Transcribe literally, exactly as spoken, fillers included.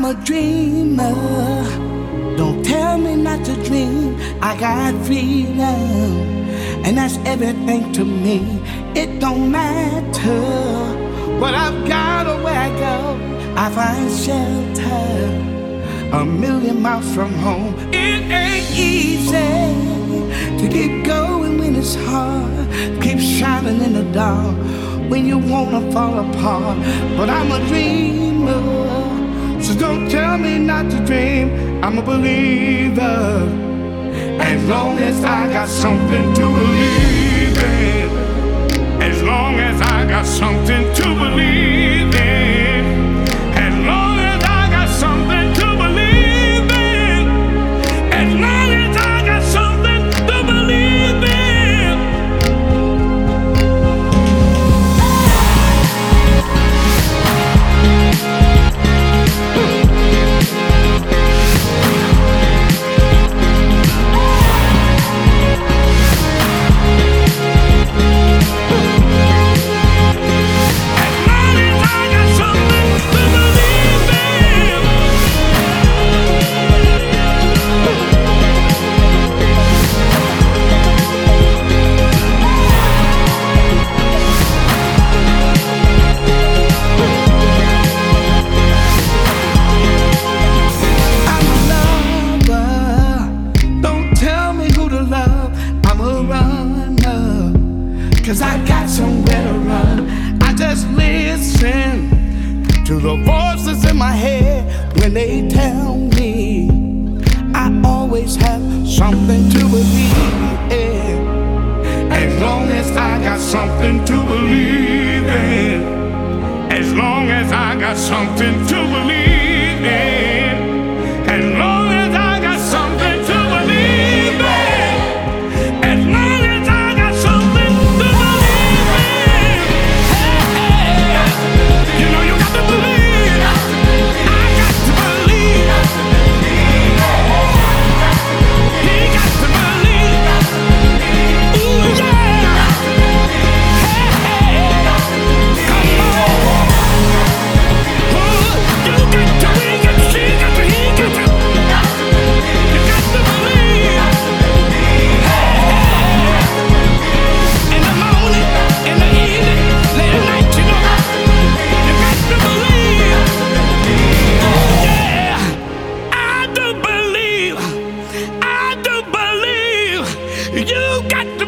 a dreamer. Don't tell me not to dream. I got freedom, and that's everything to me. It don't matter what I've got or where I go. I find shelter a million miles from home. It ain't easy to keep going when it's hard. Keep shining in the dark when you wanna fall apart. But I'm a dreamer, so don't tell me not to dream. I'm a believer, as long as I got something to believe in. As long as I got something to believe in. As long as I got something to believe in. As long as I got something to believe in. Cause I got somewhere to run. I just listen to the voices in my head when they tell me I always have something to believe in. As long as I got something to believe in. As long as I got something to believe in. As long as I got something to believe in. As long as I got something to believe in. You know you got to believe. I got to believe. He got to believe. Ooh yeah. Hey, come on. Ooh, you got to, we got to, she got to, he got to. You got to believe. Hey, in the morning, in the evening, late at night, you know. You got to believe. Yeah, I do believe. I do believe. You got to